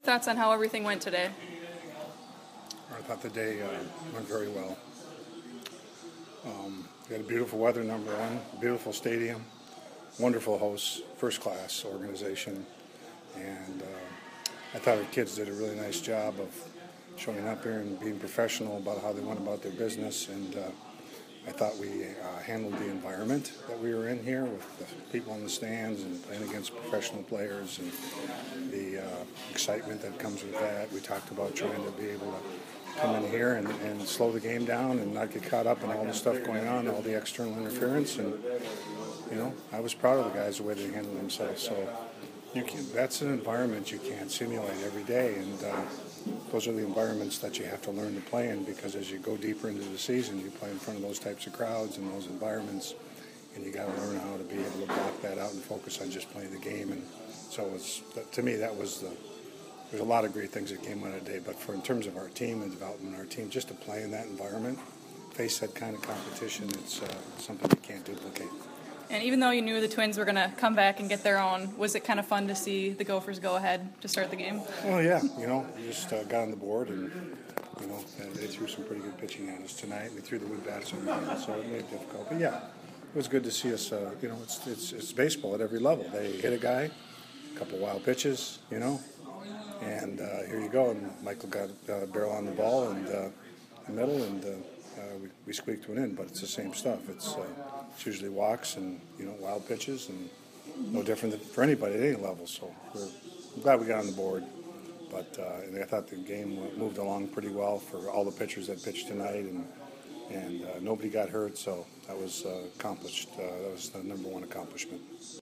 Thoughts on how everything went today? I thought the day went very well. We had beautiful weather, number one, beautiful stadium, wonderful hosts, first-class organization, and I thought our kids did a really nice job of showing up here and being professional about how they went about their business, and I thought we handled the environment that we were in here with the people in the stands and playing against professional players and the excitement that comes with that. We talked about trying to be able to come in here and slow the game down and not get caught up in all the stuff going on, all the external interference. And, I was proud of the guys, the way they handled themselves. So that's an environment you can't simulate every day. And those are the environments that you have to learn to play in, because as you go deeper into the season, you play in front of those types of crowds and those environments, and you got to learn how to be able to block that out and focus on just playing the game. And so to me, there's a lot of great things that came out of the day. But in terms of our team and development, our team, just to play in that environment, face that kind of competition, it's something you can't duplicate. And even though you knew the Twins were going to come back and get their own, was it kind of fun to see the Gophers go ahead to start the game? Well, yeah. We just got on the board, and they threw some pretty good pitching at us tonight. We threw the wood bats on the so it made it difficult. But yeah, it was good to see us. It's baseball at every level. They hit a guy, a couple of wild pitches, and here you go. And Michael got a barrel on the ball and the middle, and we squeaked one in. But it's the same stuff. It's usually walks and wild pitches, and no different for anybody at any level. So I'm glad we got on the board. But I thought the game moved along pretty well for all the pitchers that pitched tonight, and nobody got hurt. So that was accomplished. That was the number one accomplishment.